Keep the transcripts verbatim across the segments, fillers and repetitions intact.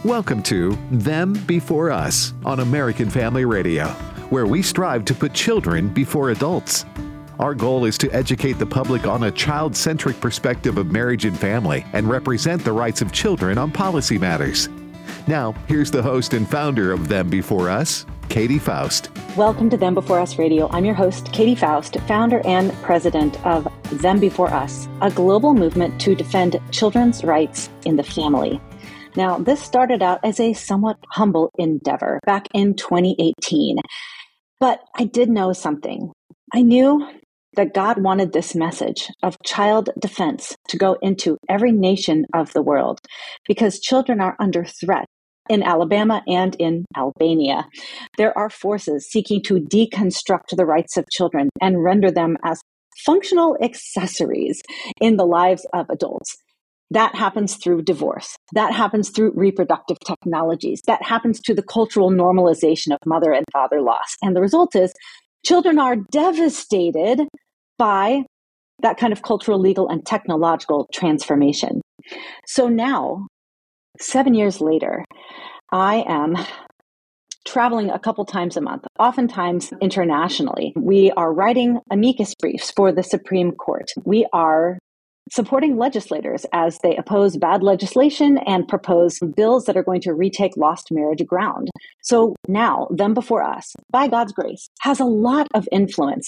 Welcome to Them Before Us on American Family Radio, where we strive to put children before adults. Our goal is to educate the public on a child-centric perspective of marriage and family and represent the rights of children on policy matters. Now, here's the host and founder of Them Before Us, Katie Faust. Welcome to Them Before Us Radio. I'm your host, Katie Faust, founder and president of Them Before Us, a global movement to defend children's rights in the family. Now, this started out as a somewhat humble endeavor back in twenty eighteen, but I did know something. I knew that God wanted this message of child defense to go into every nation of the world because children are under threat in Alabama and in Albania. There are forces seeking to deconstruct the rights of children and render them as functional accessories in the lives of adults. That happens through divorce. That happens through reproductive technologies. That happens to the cultural normalization of mother and father loss. And the result is children are devastated by that kind of cultural, legal, and technological transformation. So now, seven years later, I am traveling a couple times a month, oftentimes internationally. We are writing amicus briefs for the Supreme Court. We are supporting legislators as they oppose bad legislation and propose bills that are going to retake lost marriage ground. So now, Them Before Us, by God's grace, has a lot of influence.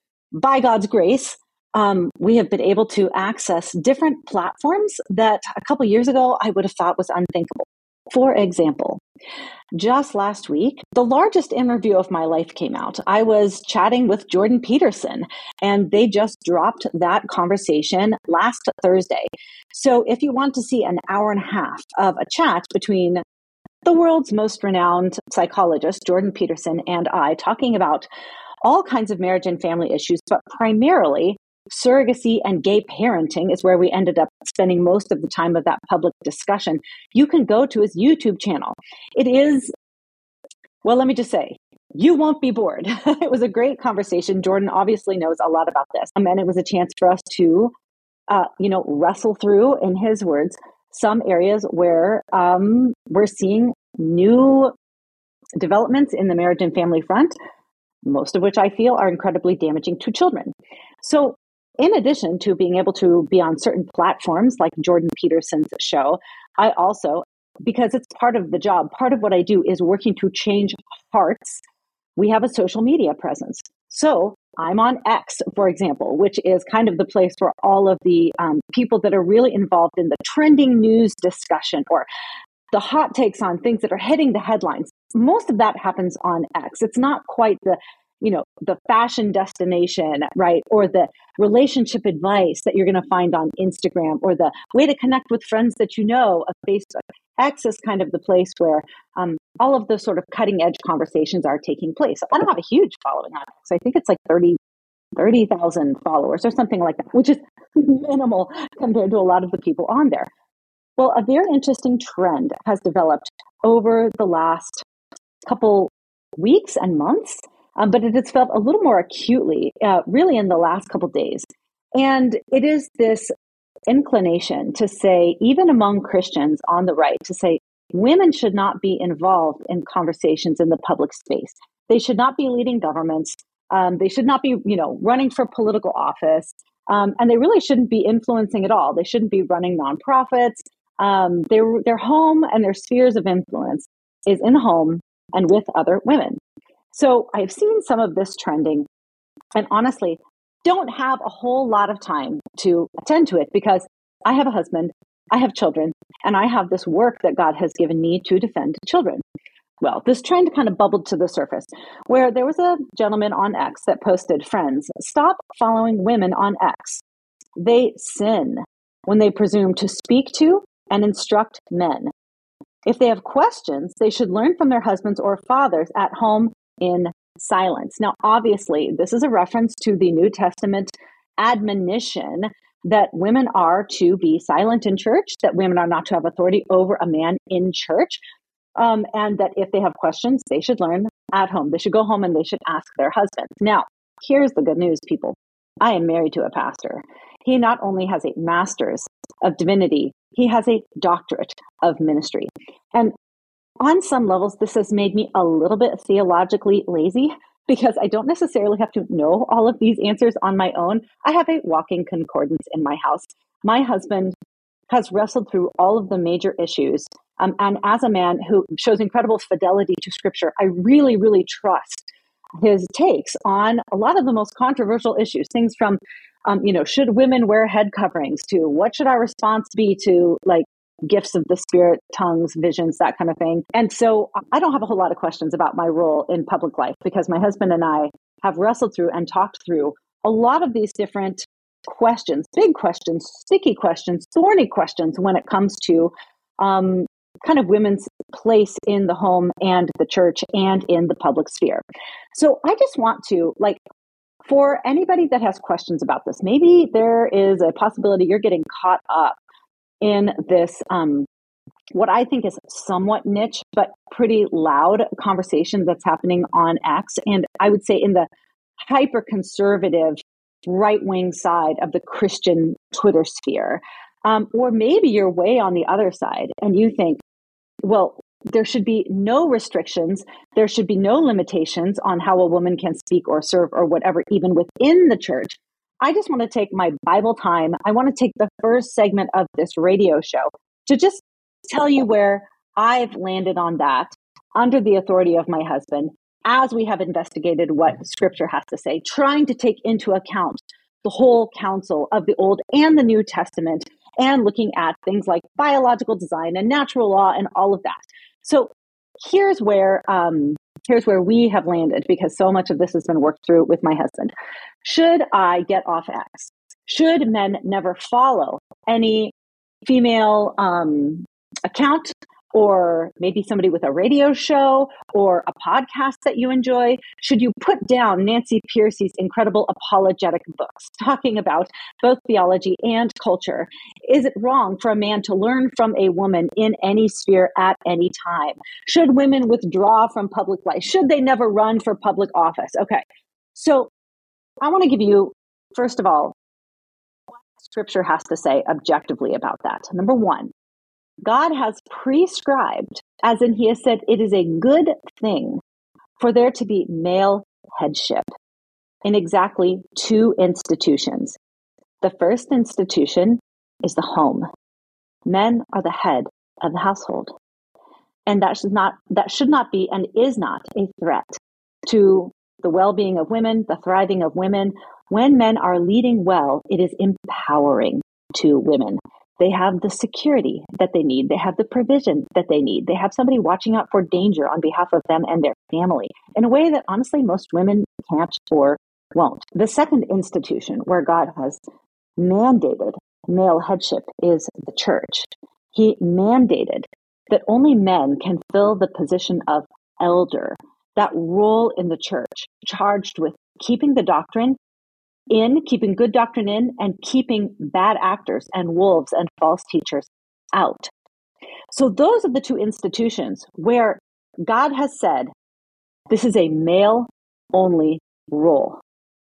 By God's grace, um, we have been able to access different platforms that a couple years ago I would have thought was unthinkable. For example, just last week, the largest interview of my life came out. I was chatting with Jordan Peterson, and they just dropped that conversation last Thursday. So if you want to see an hour and a half of a chat between the world's most renowned psychologist, Jordan Peterson, and I talking about all kinds of marriage and family issues, but primarily surrogacy and gay parenting is where we ended up spending most of the time of that public discussion. You can go to his YouTube channel. It is, well, let me just say, you won't be bored. It was a great conversation. Jordan obviously knows a lot about this. And it was a chance for us to, uh, you know, wrestle through, in his words, some areas where um, we're seeing new developments in the marriage and family front, most of which I feel are incredibly damaging to children. So in addition to being able to be on certain platforms like Jordan Peterson's show, I also, because it's part of the job, part of what I do is working to change hearts. We have a social media presence. So I'm on X, for example, which is kind of the place where all of the um, people that are really involved in the trending news discussion or the hot takes on things that are hitting the headlines. Most of that happens on X. It's not quite the, you know, the fashion destination, right? Or the relationship advice that you're going to find on Instagram or the way to connect with friends that you know of Facebook. X is kind of the place where um, all of the sort of cutting edge conversations are taking place. I don't have a huge following on X. I think it's like thirty thousand followers or something like that, which is minimal compared to a lot of the people on there. Well, a very interesting trend has developed over the last couple weeks and months. Um, but it has felt a little more acutely, uh, really in the last couple of days. And it is this inclination to say, even among Christians on the right, to say women should not be involved in conversations in the public space. They should not be leading governments. Um, they should not be, you know, running for political office. Um, and they really shouldn't be influencing at all. They shouldn't be running nonprofits. Um, their, their home and their spheres of influence is in the home and with other women. So I've seen some of this trending and honestly don't have a whole lot of time to attend to it because I have a husband, I have children, and I have this work that God has given me to defend children. Well, this trend kind of bubbled to the surface where there was a gentleman on X that posted, "Friends, stop following women on X. They sin when they presume to speak to and instruct men. If they have questions, they should learn from their husbands or fathers at home in silence." Now, obviously, this is a reference to the New Testament admonition that women are to be silent in church, that women are not to have authority over a man in church, um, and that if they have questions, they should learn at home. They should go home and they should ask their husbands. Now, here's the good news, people. I am married to a pastor. He not only has a master's of divinity, he has a doctorate of ministry. And on some levels, this has made me a little bit theologically lazy because I don't necessarily have to know all of these answers on my own. I have a walking concordance in my house. My husband has wrestled through all of the major issues. Um, and as a man who shows incredible fidelity to Scripture, I really, really trust his takes on a lot of the most controversial issues, things from, um, you know, should women wear head coverings, to what should our response be to, like, gifts of the Spirit, tongues, visions, that kind of thing. And so I don't have a whole lot of questions about my role in public life because my husband and I have wrestled through and talked through a lot of these different questions, big questions, sticky questions, thorny questions when it comes to um, kind of women's place in the home and the church and in the public sphere. So I just want to, like, for anybody that has questions about this, maybe there is a possibility you're getting caught up in this, um, what I think is somewhat niche, but pretty loud conversation that's happening on X. And I would say in the hyper-conservative right-wing side of the Christian Twitter sphere. Um, or maybe you're way on the other side and you think, well, there should be no restrictions. There should be no limitations on how a woman can speak or serve or whatever, even within the church. I just want to take my Bible time. I want to take the first segment of this radio show to just tell you where I've landed on that under the authority of my husband, as we have investigated what Scripture has to say, trying to take into account the whole counsel of the Old and the New Testament, and looking at things like biological design and natural law and all of that. So here's where um, here's where we have landed, because so much of this has been worked through with my husband. Should I get off X? Should men never follow any female um, account, or maybe somebody with a radio show or a podcast that you enjoy? Should you put down Nancy Pearcey's incredible apologetic books talking about both theology and culture? Is it wrong for a man to learn from a woman in any sphere at any time? Should women withdraw from public life? Should they never run for public office? Okay, so I want to give you, first of all, what Scripture has to say objectively about that. Number one, God has prescribed, as in he has said, it is a good thing for there to be male headship in exactly two institutions. The first institution is the home. Men are the head of the household. And that should not, that should not be and is not a threat to the well-being of women, the thriving of women. When men are leading well, it is empowering to women. They have the security that they need. They have the provision that they need. They have somebody watching out for danger on behalf of them and their family in a way that honestly most women can't or won't. The second institution where God has mandated male headship is the church. He mandated that only men can fill the position of elder, that role in the church, charged with keeping the doctrine in, keeping good doctrine in, and keeping bad actors and wolves and false teachers out. So those are the two institutions where God has said, this is a male-only role.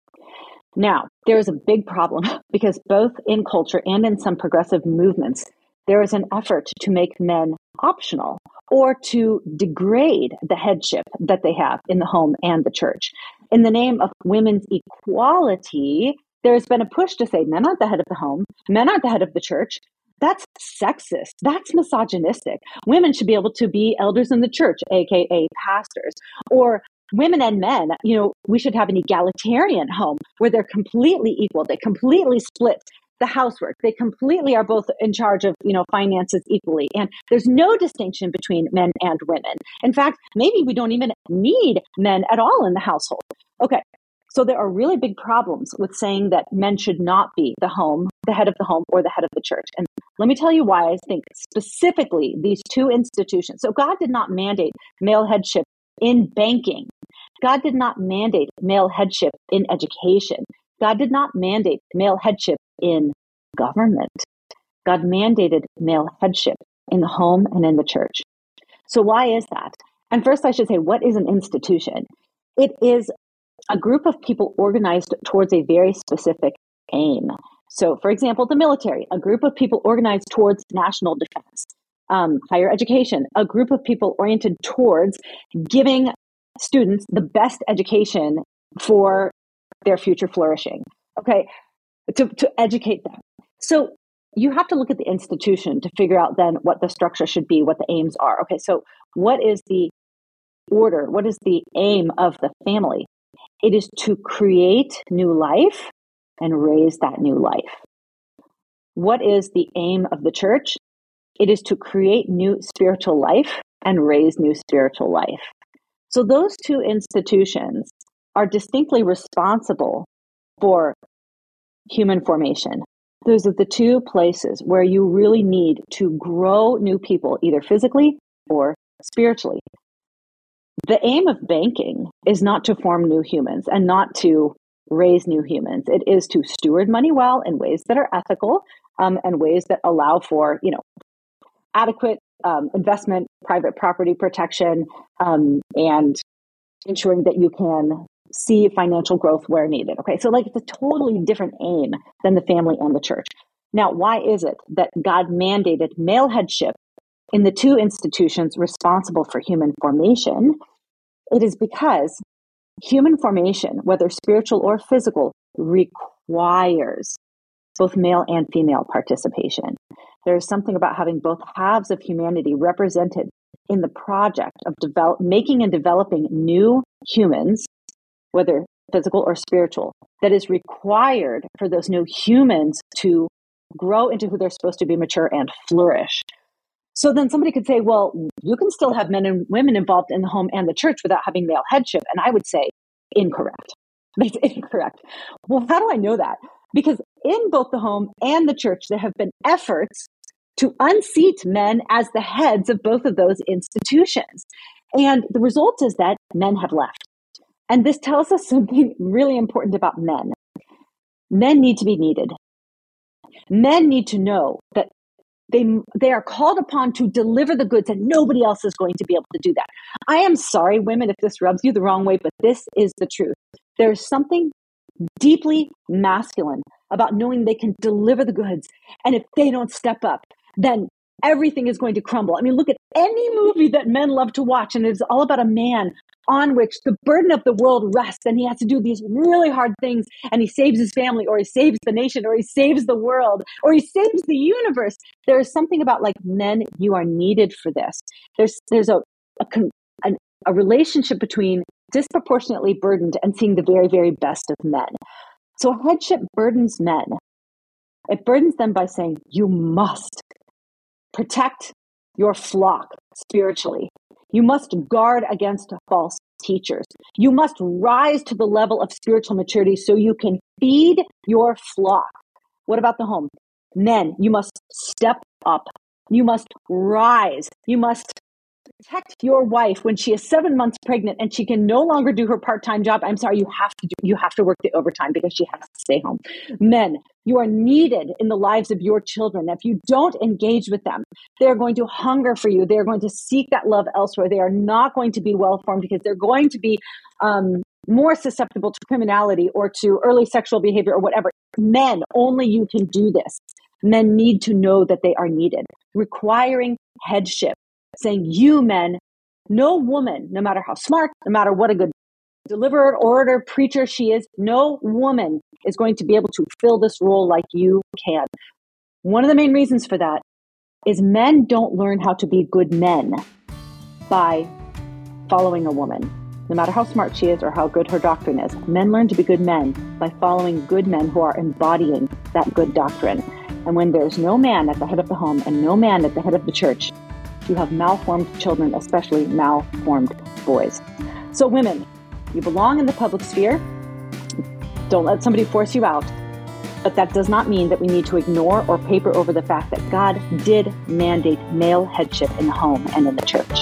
Now, there is a big problem because both in culture and in some progressive movements, there is an effort to make men optional or to degrade the headship that they have in the home and the church. In the name of women's equality, there's been a push to say men aren't the head of the home, men aren't the head of the church. That's sexist. That's misogynistic. Women should be able to be elders in the church, aka pastors, or women and men, you know, we should have an egalitarian home where they're completely equal. They completely split the housework. They completely are both in charge of, you know, finances equally. And there's no distinction between men and women. In fact, maybe we don't even need men at all in the household. Okay. So there are really big problems with saying that men should not be the home, the head of the home, or the head of the church. And let me tell you why I think specifically these two institutions. So God did not mandate male headship in banking. God did not mandate male headship in education. God did not mandate male headship in government. God mandated male headship in the home and in the church. So why is that? And first I should say, what is an institution? It is a group of people organized towards a very specific aim. So for example, the military, a group of people organized towards national defense. um, higher education, a group of people oriented towards giving students the best education for their future flourishing. Okay, to, to educate them. So you have to look at the institution to figure out then what the structure should be, what the aims are. Okay, so what is the order? What is the aim of the family? It is to create new life and raise that new life. What is the aim of the church? It is to create new spiritual life and raise new spiritual life. So those two institutions are distinctly responsible for human formation. Those are the two places where you really need to grow new people, either physically or spiritually. The aim of banking is not to form new humans and not to raise new humans. It is to steward money well in ways that are ethical um, and ways that allow for, you know, adequate um, investment, private property protection, um, and ensuring that you can see financial growth where needed. Okay, so like it's a totally different aim than the family and the church. Now, why is it that God mandated male headship in the two institutions responsible for human formation? It is because human formation, whether spiritual or physical, requires both male and female participation. There is something about having both halves of humanity represented in the project of develop, making and developing new humans, whether physical or spiritual, that is required for those new humans to grow into who they're supposed to be, mature and flourish. So then somebody could say, well, you can still have men and women involved in the home and the church without having male headship. And I would say incorrect. That's incorrect. Well, how do I know that? Because in both the home and the church, there have been efforts to unseat men as the heads of both of those institutions. And the result is that men have left. And this tells us something really important about men. Men need to be needed. Men need to know that they, they are called upon to deliver the goods and nobody else is going to be able to do that. I am sorry, women, if this rubs you the wrong way, but this is the truth. There's something deeply masculine about knowing they can deliver the goods. And if they don't step up, then everything is going to crumble. I mean, look at any movie that men love to watch, and it's all about a man on which the burden of the world rests, and he has to do these really hard things, and he saves his family, or he saves the nation, or he saves the world, or he saves the universe. There is something about, like, men, you are needed for this. There's there's a a, a, a relationship between disproportionately burdened and seeing the very, very best of men. So headship burdens men. It burdens them by saying, you must protect your flock spiritually. You must guard against false teachers. You must rise to the level of spiritual maturity so you can feed your flock. What about the home? Men, you must step up. You must rise. You must protect your wife when she is seven months pregnant and she can no longer do her part-time job. I'm sorry, you have to do, you have to work the overtime because she has to stay home. Men, you are needed in the lives of your children. If you don't engage with them, they're going to hunger for you. They're going to seek that love elsewhere. They are not going to be well-formed because they're going to be um, more susceptible to criminality or to early sexual behavior or whatever. Men, only you can do this. Men need to know that they are needed, requiring headship. Saying, you men, no woman, no matter how smart, no matter what a good deliverer, orator, preacher she is, no woman is going to be able to fill this role like you can. One of the main reasons for that is men don't learn how to be good men by following a woman. No matter how smart she is or how good her doctrine is, men learn to be good men by following good men who are embodying that good doctrine. And when there's no man at the head of the home and no man at the head of the church, you have malformed children, especially malformed boys. So women, you belong in the public sphere. Don't let somebody force you out. But that does not mean that we need to ignore or paper over the fact that God did mandate male headship in the home and in the church.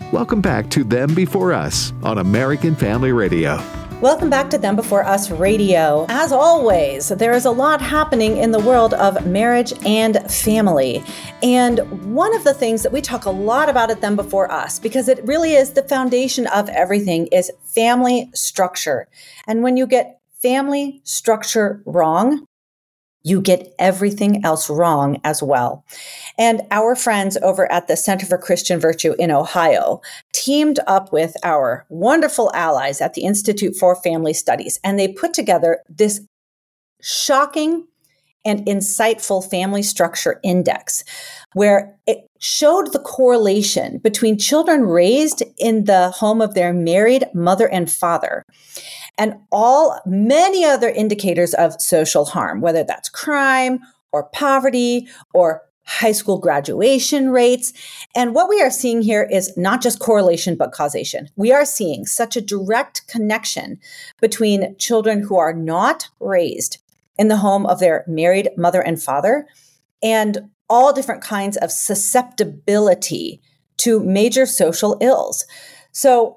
Welcome back to Them Before Us on American Family Radio. Welcome back to Them Before Us Radio. As always, there is a lot happening in the world of marriage and family. And one of the things that we talk a lot about at Them Before Us, because it really is the foundation of everything, is family structure. And when you get family structure wrong, you get everything else wrong as well. And our friends over at the Center for Christian Virtue in Ohio teamed up with our wonderful allies at the Institute for Family Studies, and they put together this shocking and insightful family structure index, where it showed the correlation between children raised in the home of their married mother and father and all many other indicators of social harm, whether that's crime or poverty or high school graduation rates. And what we are seeing here is not just correlation, but causation. We are seeing such a direct connection between children who are not raised in the home of their married mother and father and all different kinds of susceptibility to major social ills. So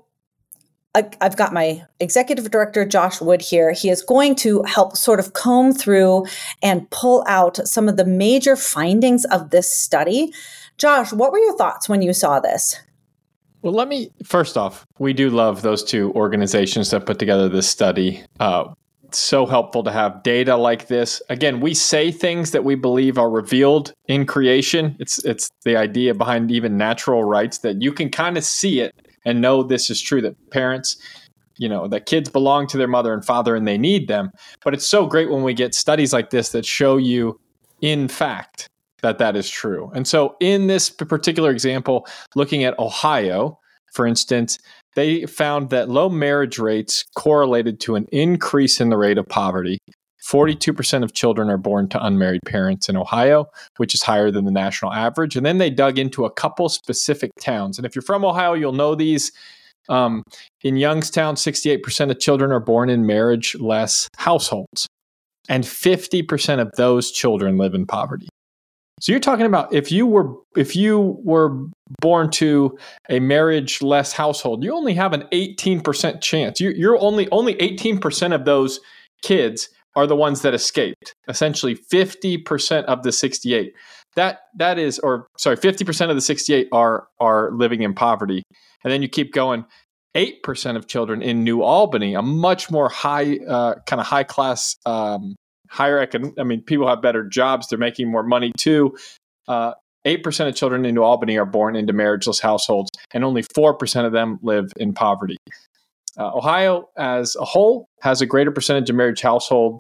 I've got my executive director, Josh Wood, here. He is going to help sort of comb through and pull out some of the major findings of this study. Josh, what were your thoughts when you saw this? Well, let me, first off, we do love those two organizations that put together this study. Uh, it's so helpful to have data like this. Again, we say things that we believe are revealed in creation. It's, it's the idea behind even natural rights that you can kind of see it and know this is true, that parents, you know, that kids belong to their mother and father and they need them. But it's so great when we get studies like this that show you, in fact, that that is true. And so in this particular example, looking at Ohio, for instance, they found that low marriage rates correlated to an increase in the rate of poverty. forty-two percent of children are born to unmarried parents in Ohio, which is higher than the national average. And then they dug into a couple specific towns. And if you're from Ohio, you'll know these. Um, in Youngstown, sixty-eight percent of children are born in marriage-less households. And fifty percent of those children live in poverty. So you're talking about if you were if you were born to a marriage-less household, you only have an eighteen percent chance. You, you're only only eighteen percent of those kids are the ones that escaped. Essentially, fifty percent of the sixty-eight. That that is, or sorry, fifty percent of the sixty-eight are are living in poverty. And then you keep going. eight percent of children in New Albany, a much more high, uh, kind of high class, um, higher econ. I mean, people have better jobs. They're making more money too. Uh, eight percent of children in New Albany are born into marriageless households, and only four percent of them live in poverty. Uh, Ohio as a whole has a greater percentage of marriage household.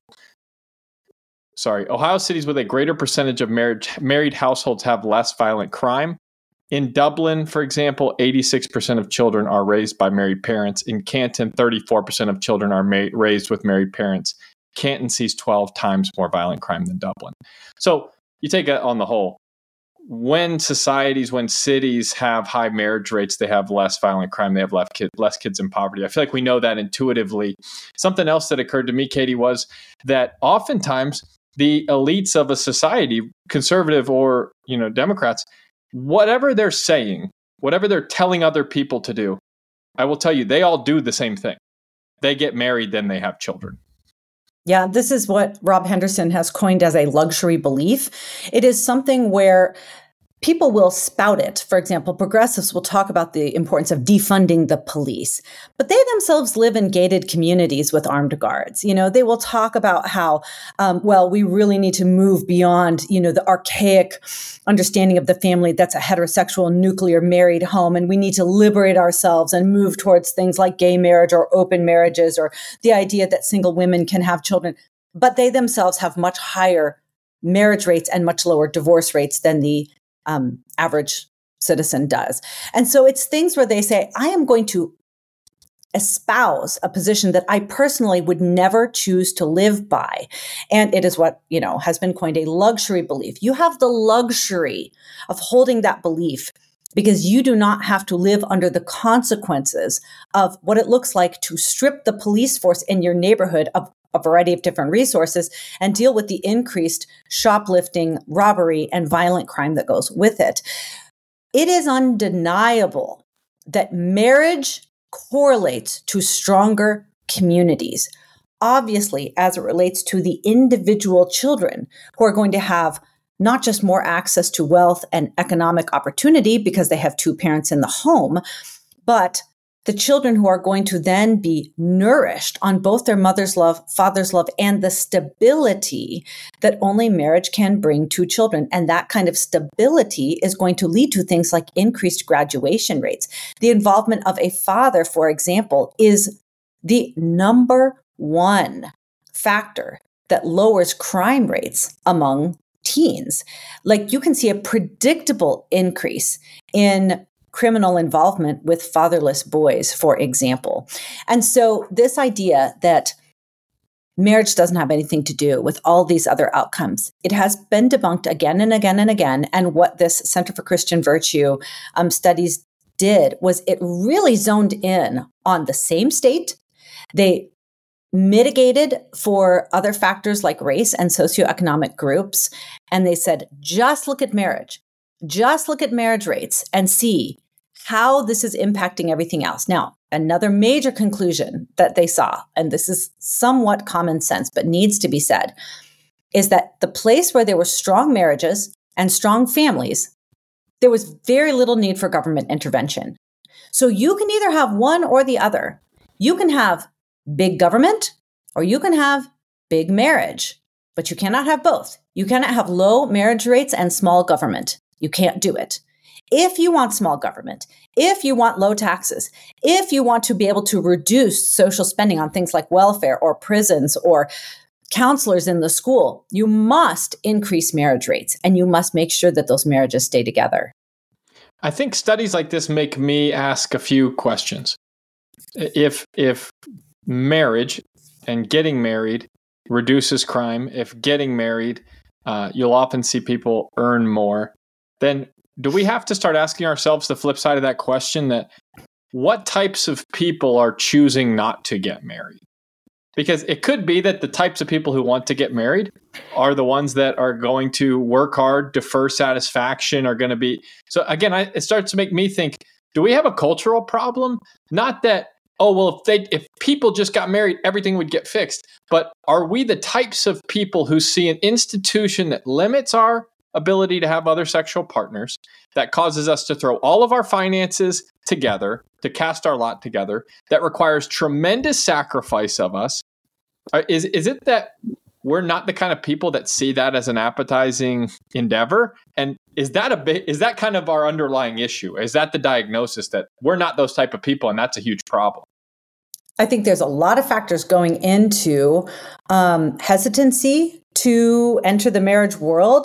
Sorry, Ohio cities with a greater percentage of marriage, married households have less violent crime. In Dublin, for example, eighty-six percent of children are raised by married parents. In Canton, thirty-four percent of children are ma- raised with married parents. Canton sees twelve times more violent crime than Dublin. So you take it on the whole. When societies, when cities have high marriage rates, they have less violent crime, they have less, kid, less kids in poverty. I feel like we know that intuitively. Something else that occurred to me, Katie, was that oftentimes the elites of a society, conservative or, you know, Democrats, whatever they're saying, whatever they're telling other people to do, I will tell you, they all do the same thing. They get married, then they have children. Yeah, this is what Rob Henderson has coined as a luxury belief. It is something where people will spout it. For example, progressives will talk about the importance of defunding the police, but they themselves live in gated communities with armed guards. You know, they will talk about how, um, well, we really need to move beyond, you know, the archaic understanding of the family that's a heterosexual nuclear married home. And we need to liberate ourselves and move towards things like gay marriage or open marriages or the idea that single women can have children. But they themselves have much higher marriage rates and much lower divorce rates than the um, average citizen does. And so it's things where they say, I am going to espouse a position that I personally would never choose to live by. And it is what, you know, has been coined a luxury belief. You have the luxury of holding that belief because you do not have to live under the consequences of what it looks like to strip the police force in your neighborhood of a variety of different resources and deal with the increased shoplifting, robbery, and violent crime that goes with it. It is undeniable that marriage correlates to stronger communities. Obviously, as it relates to the individual children who are going to have not just more access to wealth and economic opportunity because they have two parents in the home, but the children who are going to then be nourished on both their mother's love, father's love, and the stability that only marriage can bring to children. And that kind of stability is going to lead to things like increased graduation rates. The involvement of a father, for example, is the number one factor that lowers crime rates among teens. Like, you can see a predictable increase in criminal involvement with fatherless boys, for example. And so this idea that marriage doesn't have anything to do with all these other outcomes, it has been debunked again and again and again. And what this Center for Christian Virtue um, studies did was it really zoned in on the same state. They mitigated for other factors like race and socioeconomic groups. And they said, just look at marriage. Just look at marriage rates and see how this is impacting everything else. Now, another major conclusion that they saw, and this is somewhat common sense, but needs to be said, is that the place where there were strong marriages and strong families, there was very little need for government intervention. So you can either have one or the other. You can have big government or you can have big marriage, but you cannot have both. You cannot have low marriage rates and small government. You can't do it. If you want small government, if you want low taxes, if you want to be able to reduce social spending on things like welfare or prisons or counselors in the school, you must increase marriage rates and you must make sure that those marriages stay together. I think studies like this make me ask a few questions. If if marriage and getting married reduces crime, if getting married, uh, you'll often see people earn more, then do we have to start asking ourselves the flip side of that question, that what types of people are choosing not to get married? Because it could be that the types of people who want to get married are the ones that are going to work hard, defer satisfaction, are going to be. So again, I, it starts to make me think, do we have a cultural problem? Not that, oh, well, if they, if people just got married, everything would get fixed. But are we the types of people who see an institution that limits our ability to have other sexual partners, that causes us to throw all of our finances together, to cast our lot together, that requires tremendous sacrifice of us? Is is it that we're not the kind of people that see that as an appetizing endeavor? And is that a bit, is that kind of our underlying issue? Is that the diagnosis, that we're not those type of people and that's a huge problem? I think there's a lot of factors going into um, hesitancy to enter the marriage world.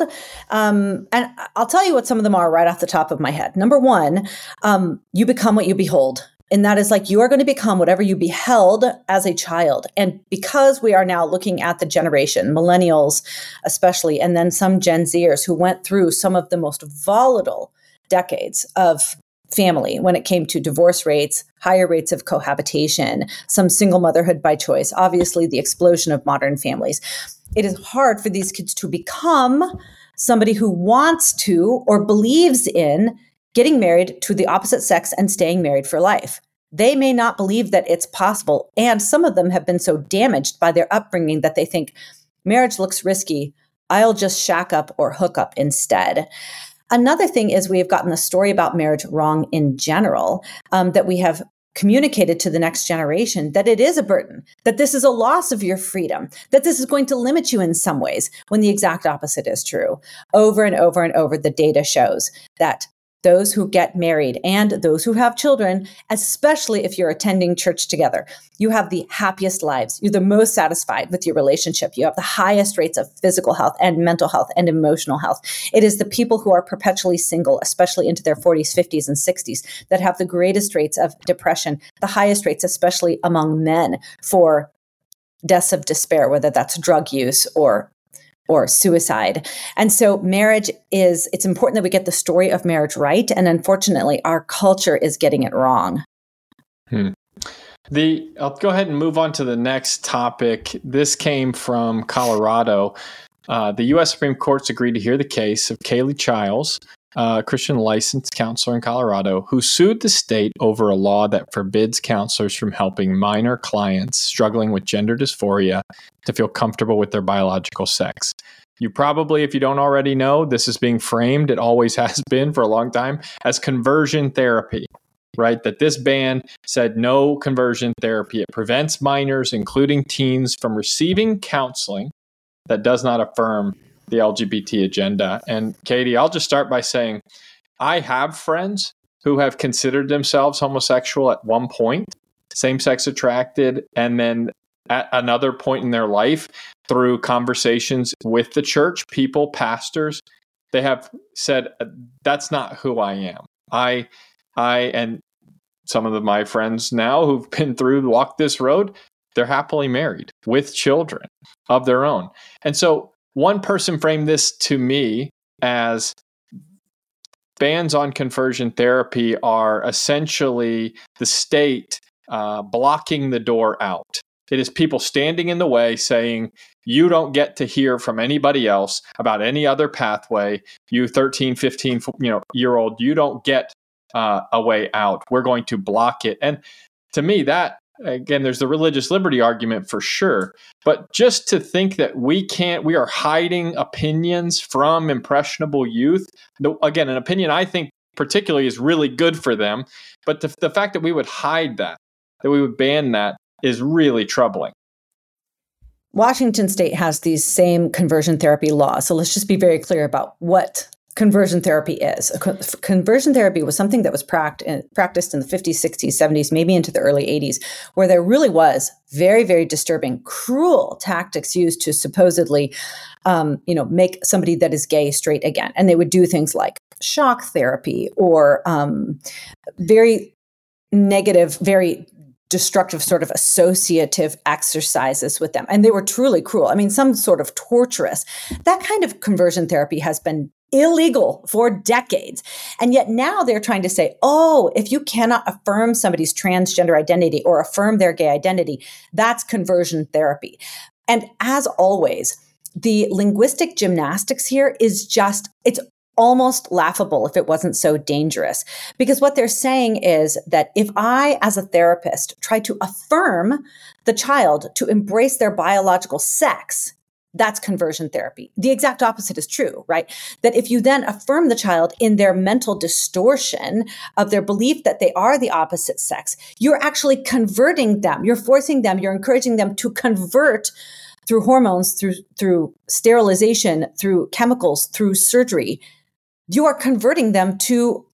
Um, and I'll tell you what some of them are right off the top of my head. Number one, um, you become what you behold. And that is like, you are going to become whatever you beheld as a child. And because we are now looking at the generation, millennials especially, and then some Gen Zers who went through some of the most volatile decades of family when it came to divorce rates, higher rates of cohabitation, some single motherhood by choice, obviously the explosion of modern families. It is hard for these kids to become somebody who wants to or believes in getting married to the opposite sex and staying married for life. They may not believe that it's possible. And some of them have been so damaged by their upbringing that they think marriage looks risky. I'll just shack up or hook up instead. Another thing is we have gotten the story about marriage wrong in general, um, that we have communicated to the next generation that it is a burden, that this is a loss of your freedom, that this is going to limit you in some ways, when the exact opposite is true. Over and over and over, the data shows that those who get married and those who have children, especially if you're attending church together, you have the happiest lives. You're the most satisfied with your relationship. You have the highest rates of physical health and mental health and emotional health. It is the people who are perpetually single, especially into their forties, fifties, and sixties, that have the greatest rates of depression, the highest rates, especially among men, for deaths of despair, whether that's drug use or or suicide. And so marriage is, it's important that we get the story of marriage right. And unfortunately, our culture is getting it wrong. Hmm. The I'll go ahead and move on to the next topic. This came from Colorado. Uh, the U S Supreme Court's agreed to hear the case of Kaylee Childs, a Christian licensed counselor in Colorado, who sued the state over a law that forbids counselors from helping minor clients struggling with gender dysphoria to feel comfortable with their biological sex. You probably, if you don't already know, this is being framed, it always has been for a long time, as conversion therapy, right? That this ban said no conversion therapy. It prevents minors, including teens, from receiving counseling that does not affirm the L G B T agenda. And Katie, I'll just start by saying, I have friends who have considered themselves homosexual at one point, same-sex attracted, and then at another point in their life, through conversations with the church, people, pastors, they have said, that's not who I am. I, I, and some of the, my friends now who've been through, walked this road, they're happily married with children of their own. And so one person framed this to me as bans on conversion therapy are essentially the state uh, blocking the door out. It is people standing in the way saying, you don't get to hear from anybody else about any other pathway. You thirteen, fifteen, you know, year old, you don't get uh, a way out. We're going to block it. And to me, that, again, there's the religious liberty argument for sure. But just to think that we can't, we are hiding opinions from impressionable youth. Again, an opinion I think particularly is really good for them. But the, the fact that we would hide that, that we would ban that, is really troubling. Washington State has these same conversion therapy laws. So let's just be very clear about what conversion therapy is. Conversion therapy was something that was practiced in the fifties, sixties, seventies, maybe into the early eighties, where there really was very, very disturbing, cruel tactics used to supposedly, um, you know, make somebody that is gay straight again. And they would do things like shock therapy or um, very negative, very destructive sort of associative exercises with them. And they were truly cruel. I mean, some sort of torturous. That kind of conversion therapy has been illegal for decades. And yet now they're trying to say, oh, if you cannot affirm somebody's transgender identity or affirm their gay identity, that's conversion therapy. And as always, the linguistic gymnastics here is just, it's almost laughable if it wasn't so dangerous. Because what they're saying is that if I, as a therapist, try to affirm the child to embrace their biological sex, that's conversion therapy. The exact opposite is true, right? That if you then affirm the child in their mental distortion of their belief that they are the opposite sex, you're actually converting them. You're forcing them, you're encouraging them to convert through hormones, through, through sterilization, through chemicals, through surgery. You are converting them to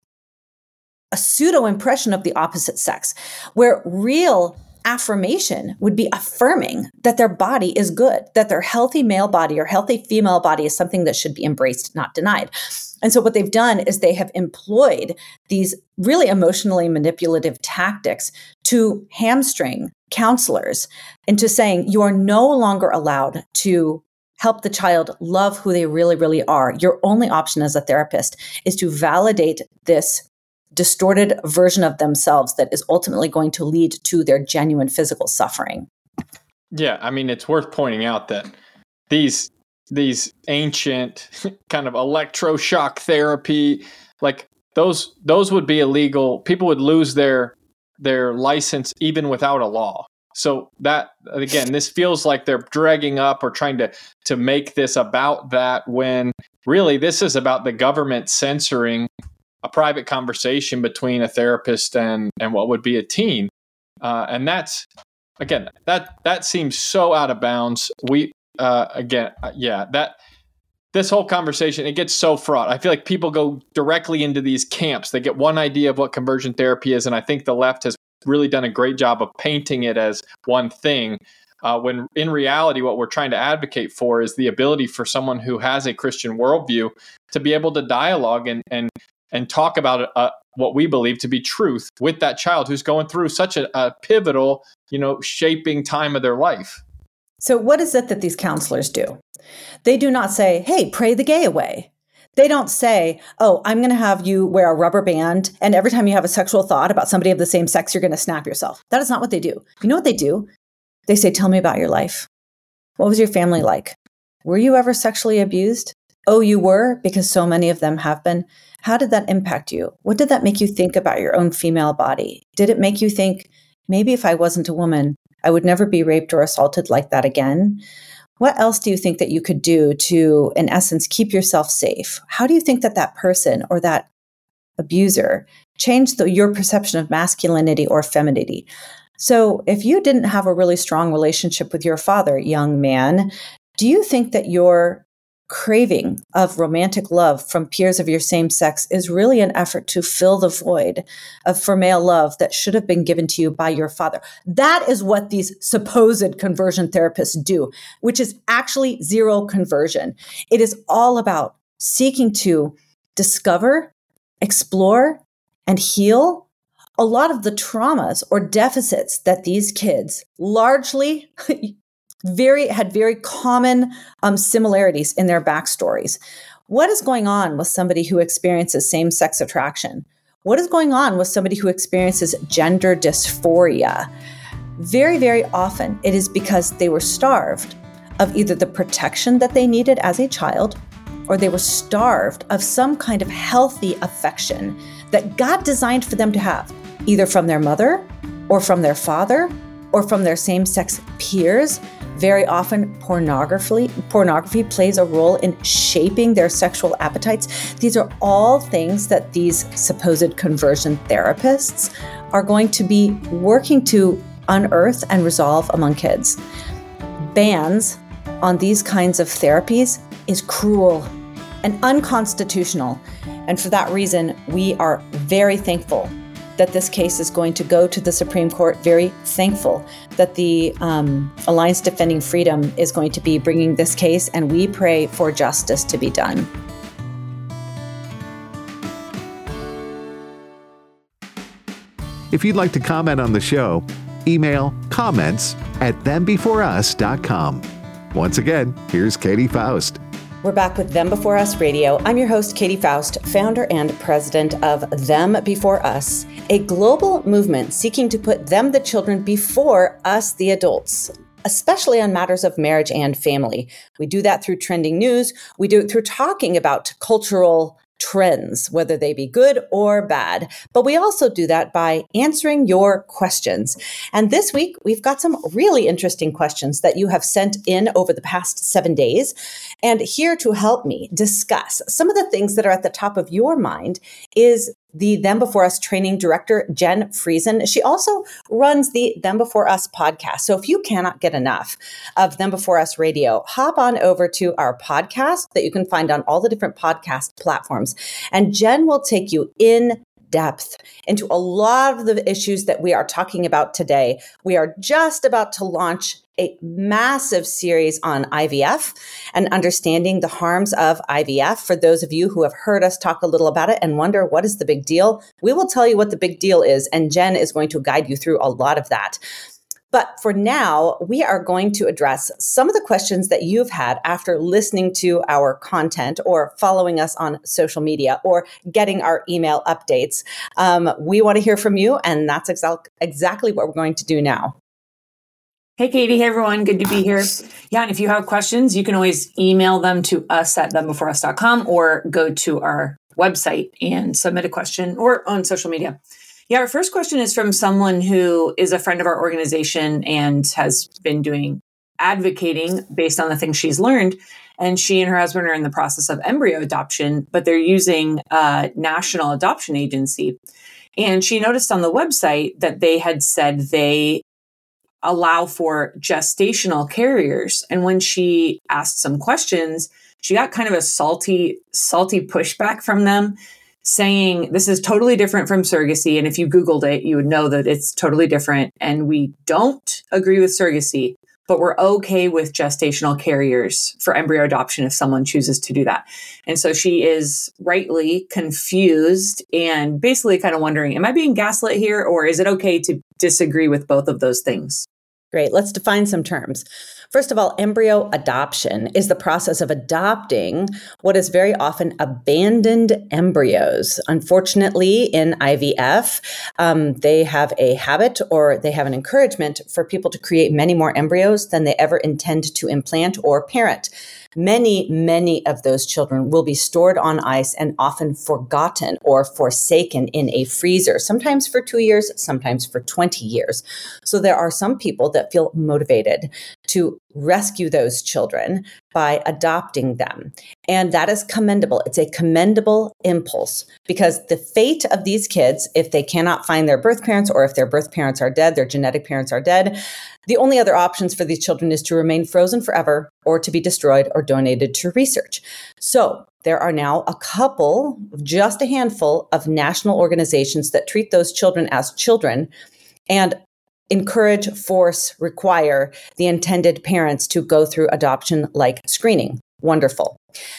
a pseudo impression of the opposite sex, where real affirmation would be affirming that their body is good, that their healthy male body or healthy female body is something that should be embraced, not denied. And so what they've done is they have employed these really emotionally manipulative tactics to hamstring counselors into saying you are no longer allowed to help the child love who they really, really are. Your only option as a therapist is to validate this distorted version of themselves that is ultimately going to lead to their genuine physical suffering. Yeah, I mean, it's worth pointing out that these these ancient kind of electroshock therapy, like those those would be illegal. People would lose their their license even without a law. So that, again, this feels like they're dragging up or trying to, to make this about that, when really this is about the government censoring a private conversation between a therapist and, and what would be a teen. Uh, and that's, again, that that seems so out of bounds. We, uh, again, yeah, that this whole conversation, it gets so fraught. I feel like people go directly into these camps. They get one idea of what conversion therapy is, and I think the left has really done a great job of painting it as one thing, uh, when in reality, what we're trying to advocate for is the ability for someone who has a Christian worldview to be able to dialogue and and and talk about uh, what we believe to be truth with that child who's going through such a, a pivotal, you know, shaping time of their life. So what is it that these counselors do? They do not say, hey, pray the gay away. They don't say, oh, I'm going to have you wear a rubber band, and every time you have a sexual thought about somebody of the same sex, you're going to snap yourself. That is not what they do. You know what they do? They say, tell me about your life. What was your family like? Were you ever sexually abused? Oh, you were, because so many of them have been. How did that impact you? What did that make you think about your own female body? Did it make you think, maybe if I wasn't a woman, I would never be raped or assaulted like that again? What else do you think that you could do to, in essence, keep yourself safe? How do you think that that person or that abuser changed the, your perception of masculinity or femininity? So if you didn't have a really strong relationship with your father, young man, do you think that your craving of romantic love from peers of your same sex is really an effort to fill the void of for male love that should have been given to you by your father? That is what these supposed conversion therapists do, which is actually zero conversion. It is all about seeking to discover, explore, and heal a lot of the traumas or deficits that these kids largely very had very common um, similarities in their backstories. What is going on with somebody who experiences same-sex attraction? What is going on with somebody who experiences gender dysphoria? Very, very often it is because they were starved of either the protection that they needed as a child, or they were starved of some kind of healthy affection that God designed for them to have, either from their mother or from their father or from their same-sex peers. Very often, pornography, pornography plays a role in shaping their sexual appetites. These are all things that these supposed conversion therapists are going to be working to unearth and resolve among kids. Bans on these kinds of therapies is cruel and unconstitutional. And for that reason, we are very thankful that this case is going to go to the Supreme Court, very thankful that the um, Alliance Defending Freedom is going to be bringing this case, and we pray for justice to be done. If you'd like to comment on the show, email comments at them before us dot com. Once again, here's Katie Faust. We're back with Them Before Us Radio. I'm your host, Katie Faust, founder and president of Them Before Us, a global movement seeking to put them, the children, before us, the adults, especially on matters of marriage and family. We do that through trending news. We do it through talking about cultural trends, whether they be good or bad. But we also do that by answering your questions. And this week, we've got some really interesting questions that you have sent in over the past seven days. And here to help me discuss some of the things that are at the top of your mind is the Them Before Us training director, Jen Friesen. She also runs the Them Before Us podcast. So if you cannot get enough of Them Before Us radio, hop on over to our podcast that you can find on all the different podcast platforms. And Jen will take you in depth into a lot of the issues that we are talking about today. We are just about to launch a massive series on I V F and understanding the harms of I V F. For those of you who have heard us talk a little about it and wonder what is the big deal, we will tell you what the big deal is, and Jen is going to guide you through a lot of that. But for now, we are going to address some of the questions that you've had after listening to our content or following us on social media or getting our email updates. Um, we want to hear from you, and that's exa- exactly what we're going to do now. Hey, Katie. Hey, everyone. Good to be here. Yeah, and if you have questions, you can always email them to us at them before us dot com or go to our website and submit a question or on social media. Yeah, our first question is from someone who is a friend of our organization and has been doing advocating based on the things she's learned. And she and her husband are in the process of embryo adoption, but they're using a national adoption agency. And she noticed on the website that they had said they allow for gestational carriers. And when she asked some questions, she got kind of a salty, salty pushback from them, saying this is totally different from surrogacy. And if you Googled it, you would know that it's totally different. And we don't agree with surrogacy, but we're okay with gestational carriers for embryo adoption if someone chooses to do that. And so she is rightly confused and basically kind of wondering, am I being gaslit here, or is it okay to disagree with both of those things? Great. Let's define some terms. First of all, embryo adoption is the process of adopting what is very often abandoned embryos. Unfortunately, in I V F, um, they have a habit or they have an encouragement for people to create many more embryos than they ever intend to implant or parent. Many, many of those children will be stored on ice and often forgotten or forsaken in a freezer, sometimes for two years, sometimes for twenty years. So there are some people that feel motivated to rescue those children by adopting them. And that is commendable. It's a commendable impulse because the fate of these kids, if they cannot find their birth parents or if their birth parents are dead, their genetic parents are dead, the only other options for these children is to remain frozen forever or to be destroyed or donated to research. So there are now a couple, just a handful of national organizations that treat those children as children and encourage, force, require the intended parents to go through adoption-like screening. Wonderful.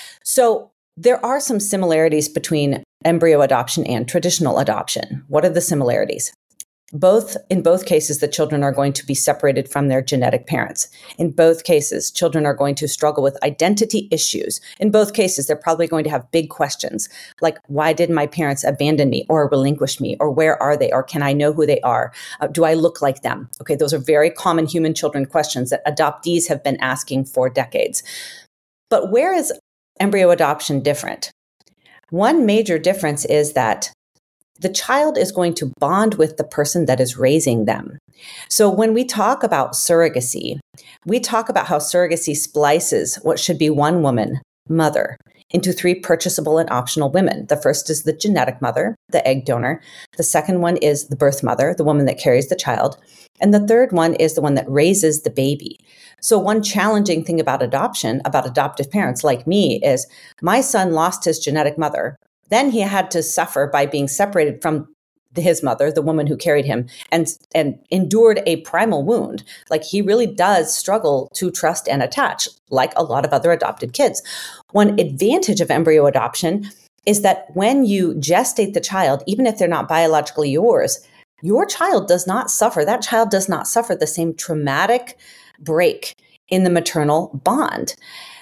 So there are some similarities between embryo adoption and traditional adoption. What are the similarities? Both, in both cases, the children are going to be separated from their genetic parents. In both cases, children are going to struggle with identity issues. In both cases, they're probably going to have big questions like, why did my parents abandon me or relinquish me? Or where are they? Or can I know who they are? Uh, do I look like them? Okay, those are very common human children questions that adoptees have been asking for decades. But where is embryo adoption different? One major difference is that the child is going to bond with the person that is raising them. So when we talk about surrogacy, we talk about how surrogacy splices what should be one woman, mother, into three purchasable and optional women. The first is the genetic mother, the egg donor. The second one is the birth mother, the woman that carries the child. And the third one is the one that raises the baby. So one challenging thing about adoption, about adoptive parents like me, is my son lost his genetic mother. Then he had to suffer by being separated from his mother, the woman who carried him, and, and endured a primal wound. Like he really does struggle to trust and attach, like a lot of other adopted kids. One advantage of embryo adoption is that when you gestate the child, even if they're not biologically yours, your child does not suffer. That child does not suffer the same traumatic break in the maternal bond.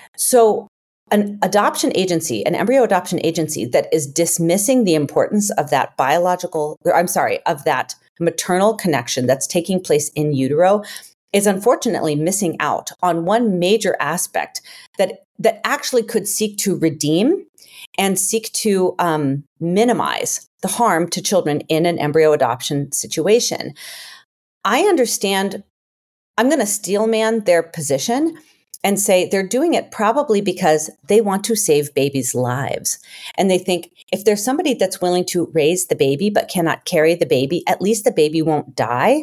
So an adoption agency, an embryo adoption agency that is dismissing the importance of that biological, I'm sorry, of that maternal connection that's taking place in utero is unfortunately missing out on one major aspect that, that actually could seek to redeem and seek to um, minimize the harm to children in an embryo adoption situation. I understand, I'm going to steel man their position and say they're doing it probably because they want to save babies' lives. And they think if there's somebody that's willing to raise the baby but cannot carry the baby, at least the baby won't die.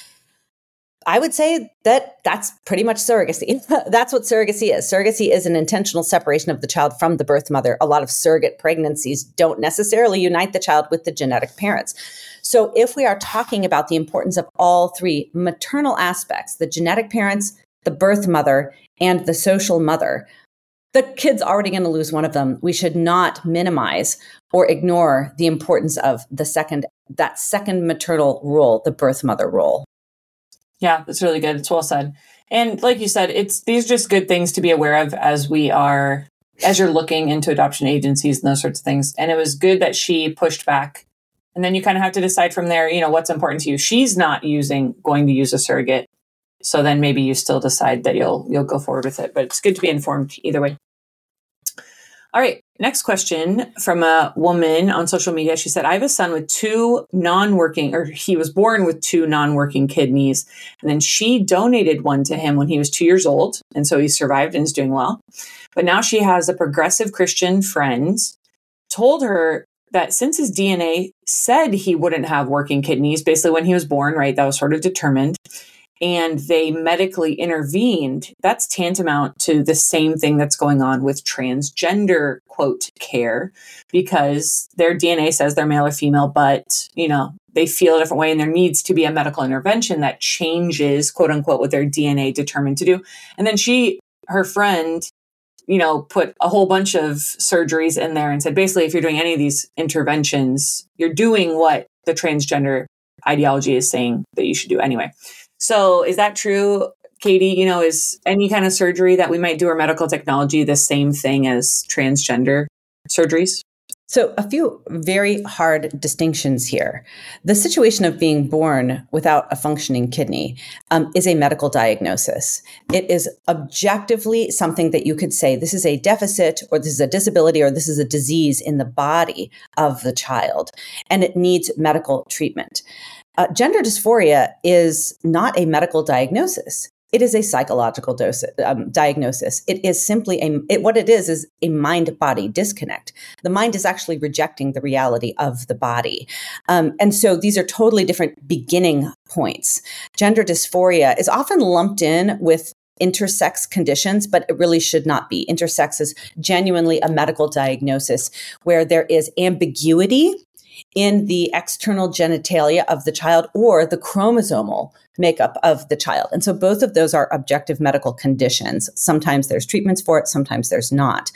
I would say that that's pretty much surrogacy. That's what surrogacy is. Surrogacy is an intentional separation of the child from the birth mother. A lot of surrogate pregnancies don't necessarily unite the child with the genetic parents. So if we are talking about the importance of all three maternal aspects, the genetic parents, the birth mother, and the social mother, the kid's already going to lose one of them. We should not minimize or ignore the importance of the second, that second maternal role, the birth mother role. Yeah, that's really good. It's well said. And like you said, it's these are just good things to be aware of as we are, as you're looking into adoption agencies and those sorts of things. And it was good that she pushed back. And then you kind of have to decide from there, you know, what's important to you. She's not using, going to use a surrogate. So then maybe you still decide that you'll you'll go forward with it. But it's good to be informed either way. All right. Next question from a woman on social media. She said, I have a son with two non-working, or he was born with two non-working kidneys. And then she donated one to him when he was two years old. And so he survived and is doing well. But now she has a progressive Christian friend, told her that since his D N A said he wouldn't have working kidneys, basically when he was born, right, that was sort of determined, and they medically intervened, that's tantamount to the same thing that's going on with transgender, quote, care, because their D N A says they're male or female, but, you know, they feel a different way and there needs to be a medical intervention that changes, quote unquote, what their D N A determined to do. And then she, her friend, you know, put a whole bunch of surgeries in there and said, basically, if you're doing any of these interventions, you're doing what the transgender ideology is saying that you should do anyway. So is that true, Katie? You know, is any kind of surgery that we might do or medical technology the same thing as transgender surgeries? So a few very hard distinctions here. The situation of being born without a functioning kidney um, is a medical diagnosis. It is objectively something that you could say this is a deficit, or this is a disability, or this is a disease in the body of the child, and it needs medical treatment. Uh, gender dysphoria is not a medical diagnosis. It is a psychological dose, um, diagnosis. It is simply a, it, what it is, is a mind-body disconnect. The mind is actually rejecting the reality of the body. Um, and so these are totally different beginning points. Gender dysphoria is often lumped in with intersex conditions, but it really should not be. Intersex is genuinely a medical diagnosis where there is ambiguity in the external genitalia of the child or the chromosomal makeup of the child. And so both of those are objective medical conditions. Sometimes there's treatments for it, sometimes there's not.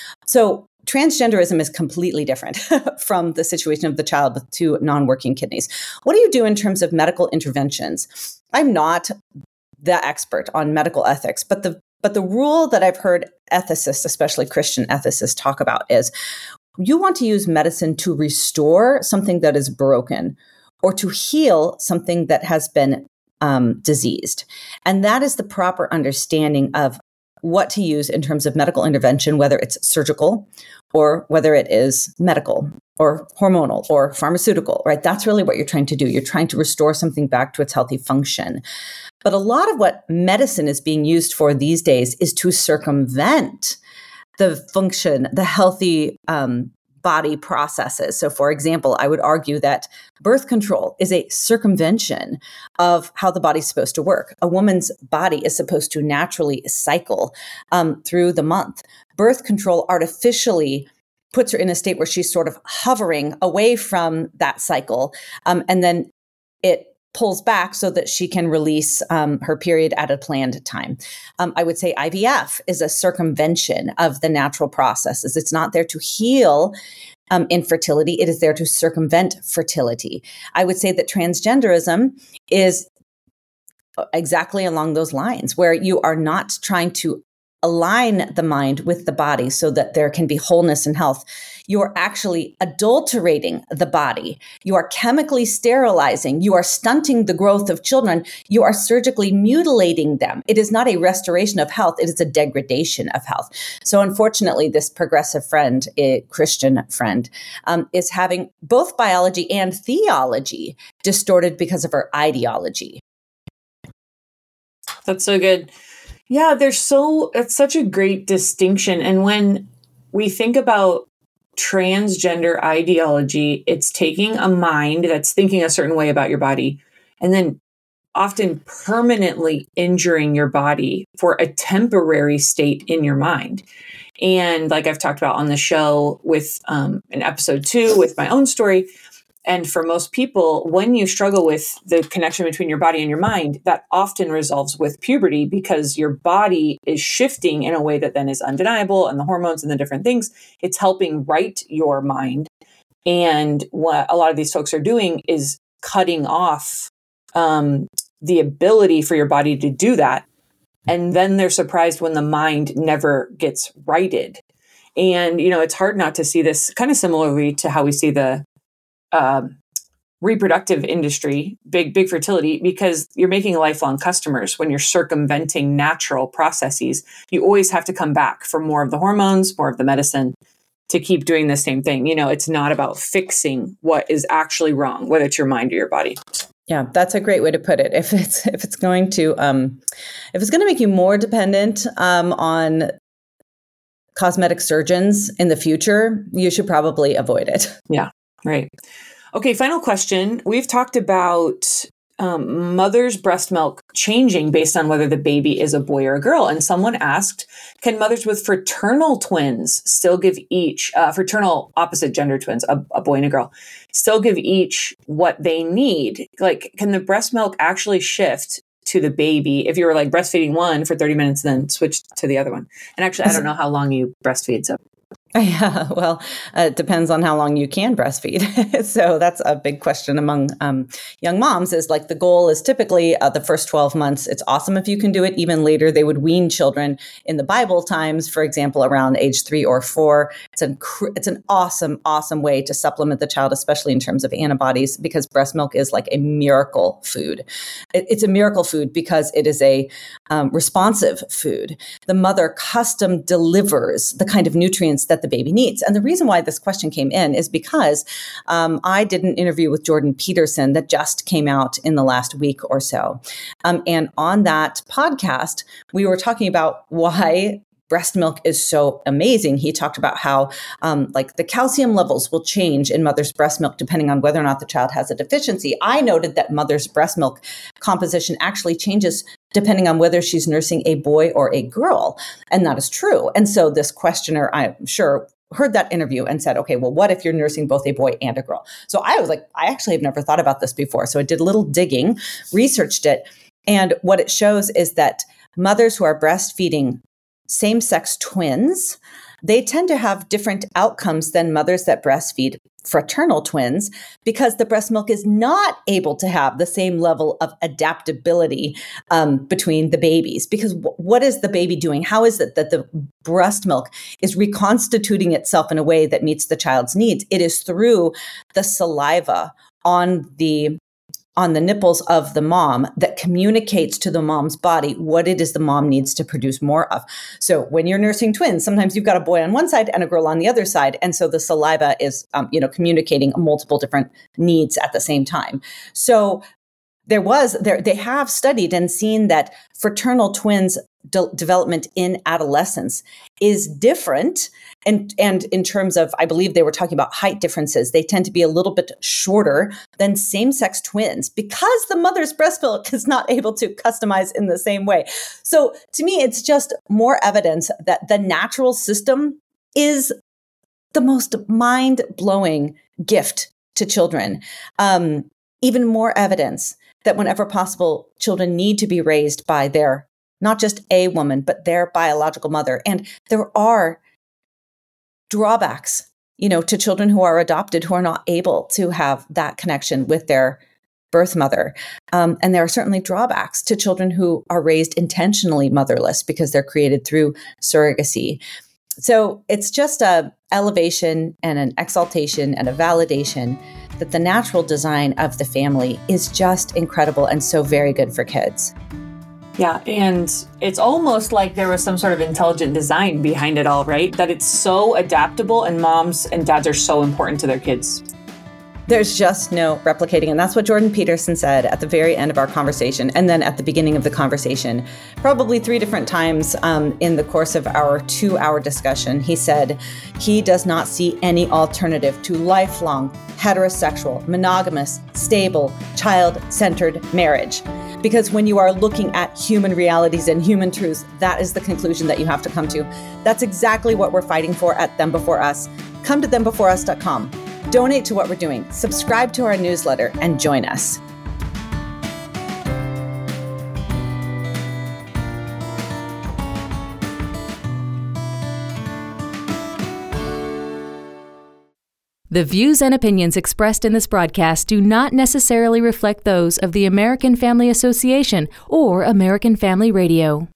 So transgenderism is completely different from the situation of the child with two non-working kidneys. What do you do in terms of medical interventions? I'm not the expert on medical ethics, but the but the rule that I've heard ethicists, especially Christian ethicists, talk about is you want to use medicine to restore something that is broken or to heal something that has been um, diseased. And that is the proper understanding of what to use in terms of medical intervention, whether it's surgical or whether it is medical or hormonal or pharmaceutical, right? That's really what you're trying to do. You're trying to restore something back to its healthy function. But a lot of what medicine is being used for these days is to circumvent the function, the healthy um, body processes. So for example, I would argue that birth control is a circumvention of how the body's supposed to work. A woman's body is supposed to naturally cycle um, through the month. Birth control artificially puts her in a state where she's sort of hovering away from that cycle. Um, and then it pulls back so that she can release um, her period at a planned time. Um, I would say I V F is a circumvention of the natural processes. It's not there to heal um, infertility. It is there to circumvent fertility. I would say that transgenderism is exactly along those lines, where you are not trying to align the mind with the body so that there can be wholeness and health. You are actually adulterating the body. You are chemically sterilizing. You are stunting the growth of children. You are surgically mutilating them. It is not a restoration of health. It is a degradation of health. So unfortunately, this progressive friend, a Christian friend, um, is having both biology and theology distorted because of her ideology. That's so good. Yeah, there's so, it's such a great distinction. And when we think about transgender ideology, it's taking a mind that's thinking a certain way about your body and then often permanently injuring your body for a temporary state in your mind. And like I've talked about on the show with um, in episode two with my own story, and for most people, when you struggle with the connection between your body and your mind, that often resolves with puberty because your body is shifting in a way that then is undeniable, and the hormones and the different things, it's helping right your mind. And what a lot of these folks are doing is cutting off um, the ability for your body to do that. And then they're surprised when the mind never gets righted. And, you know, it's hard not to see this kind of similarly to how we see the Uh, reproductive industry, big, big fertility, because you're making lifelong customers when you're circumventing natural processes. You always have to come back for more of the hormones, more of the medicine to keep doing the same thing. You know, it's not about fixing what is actually wrong, whether it's your mind or your body. Yeah, that's a great way to put it. If it's if it's going to um, if it's going to make you more dependent um, on cosmetic surgeons in the future, you should probably avoid it. Yeah. Right. Okay. Final question. We've talked about um, mother's breast milk changing based on whether the baby is a boy or a girl. And someone asked, can mothers with fraternal twins still give each, uh, fraternal opposite gender twins, a, a boy and a girl, still give each what they need? Like, can the breast milk actually shift to the baby if you were like breastfeeding one for thirty minutes, then switch to the other one? And actually, I don't know how long you breastfeed. So Yeah, well, uh, it depends on how long you can breastfeed. So that's a big question among um, young moms is like the goal is typically uh, the first twelve months. It's awesome if you can do it. Even later, they would wean children in the Bible times, for example, around age three or four. It's an, it's an awesome, awesome way to supplement the child, especially in terms of antibodies, because breast milk is like a miracle food. It, it's a miracle food because it is a um, responsive food. The mother custom delivers the kind of nutrients that the baby needs. And the reason why this question came in is because um, I did an interview with Jordan Peterson that just came out in the last week or so. Um, and on that podcast, we were talking about why breast milk is so amazing. He talked about how um, like the calcium levels will change in mother's breast milk depending on whether or not the child has a deficiency. I noted that mother's breast milk composition actually changes depending on whether she's nursing a boy or a girl. And that is true. And so this questioner, I'm sure, heard that interview and said, okay, well, what if you're nursing both a boy and a girl? So I was like, I actually have never thought about this before. So I did a little digging, researched it. And what it shows is that mothers who are breastfeeding same-sex twins, they tend to have different outcomes than mothers that breastfeed fraternal twins because the breast milk is not able to have the same level of adaptability um, between the babies. Because w- what is the baby doing? How is it that the breast milk is reconstituting itself in a way that meets the child's needs? It is through the saliva on the on the nipples of the mom that communicates to the mom's body what it is the mom needs to produce more of. So when you're nursing twins, sometimes you've got a boy on one side and a girl on the other side. And so the saliva is, um, you know, communicating multiple different needs at the same time. So there was, there they have studied and seen that fraternal twins de- development in adolescence is different. And, and in terms of, I believe they were talking about height differences, they tend to be a little bit shorter than same-sex twins because the mother's breast milk is not able to customize in the same way. So to me, it's just more evidence that the natural system is the most mind-blowing gift to children. Um, even more evidence that whenever possible, children need to be raised by their, not just a woman, but their biological mother. And there are drawbacks, you know, to children who are adopted, who are not able to have that connection with their birth mother. Um, and there are certainly drawbacks to children who are raised intentionally motherless because they're created through surrogacy. So it's just a elevation and an exaltation and a validation that the natural design of the family is just incredible and so very good for kids. Yeah, and it's almost like there was some sort of intelligent design behind it all, right? That it's so adaptable and moms and dads are so important to their kids. There's just no replicating. And that's what Jordan Peterson said at the very end of our conversation. And then at the beginning of the conversation, probably three different times um, in the course of our two hour discussion, he said he does not see any alternative to lifelong, heterosexual, monogamous, stable, child-centered marriage. Because when you are looking at human realities and human truths, that is the conclusion that you have to come to. That's exactly what we're fighting for at Them Before Us. Come to them before us dot com. Donate to what we're doing, subscribe to our newsletter, and join us. The views and opinions expressed in this broadcast do not necessarily reflect those of the American Family Association or American Family Radio.